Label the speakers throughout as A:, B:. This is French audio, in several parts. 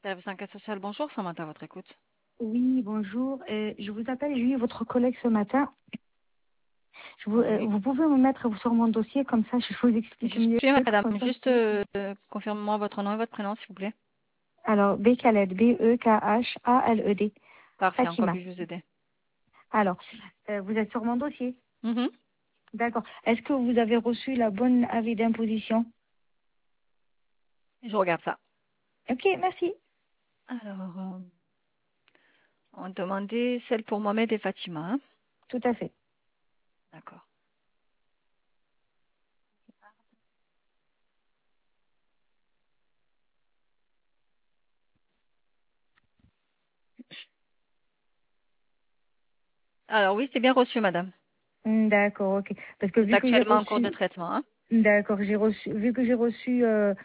A: Service enquête sociale, bonjour, Samantha, à votre écoute.
B: Oui, bonjour. Je vous appelle, j'ai eu votre collègue ce matin.
A: Oui.
B: Vous pouvez me mettre sur mon dossier, comme ça je vous explique
A: Je
B: mieux.
A: suis madame.
B: Comme ça.
A: Juste confirmez-moi votre nom et votre prénom, s'il vous plaît.
B: Alors, Bekhaled, Bekhaled.
A: Parfait, en quoi
B: Fatima.
A: puis-je vous aider?
B: Alors, vous êtes sur mon dossier.
A: Mhm.
B: D'accord. Est-ce que vous avez reçu la bonne avis d'imposition?
A: Je regarde ça.
B: Ok, merci.
A: Alors, on demandait celle pour Mohamed et Fatima. Hein.
B: Tout à fait.
A: D'accord. Alors oui, c'est bien reçu, madame.
B: D'accord, ok. Parce que
A: C'est
B: vu que j'ai
A: actuellement en cours de
B: reçu,
A: traitement. Hein.
B: d'accord, vu que j'ai reçu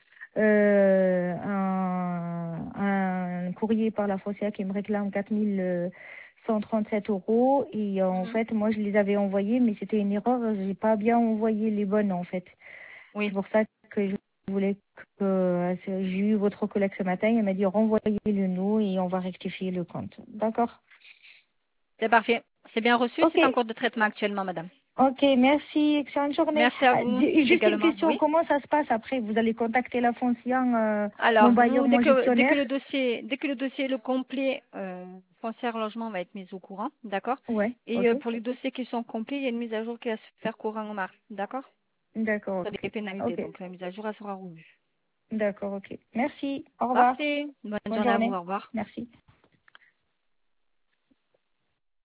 B: un courrier par la Foncia qui me réclame 4137 € et en
A: Mhm.
B: fait, moi, je les avais envoyés, mais c'était une erreur, j'ai pas bien envoyé les bonnes en fait. C'est
A: Oui,
B: pour ça que je voulais j'ai eu votre collègue ce matin, il m'a dit renvoyez-le nous et on va rectifier le compte. D'accord?
A: c'est parfait. C'est bien reçu,
B: Ok,
A: c'est en cours de traitement actuellement, madame.
B: ok, merci, excellente journée.
A: Merci à
B: Ah,
A: vous
B: juste une
A: également.
B: question,
A: Oui.
B: comment ça se passe après? Vous allez contacter la foncière, mon
A: Alors,
B: bailleur,
A: nous,
B: mon gestionnaire?
A: dès que le dossier est le complet, foncière logement va être mis au courant, d'accord?
B: Ouais,
A: Et
B: ok,
A: pour les dossiers qui sont complets, il y a une mise à jour qui va se faire courant en mars, d'accord?
B: d'accord,
A: Sur
B: ok,
A: les pénalités,
B: ok,
A: donc la mise à jour, elle sera revue.
B: d'accord, ok. Merci, au revoir,
A: Parfait. Bonne
B: bonne
A: journée à vous,
B: journée,
A: au revoir.
B: merci.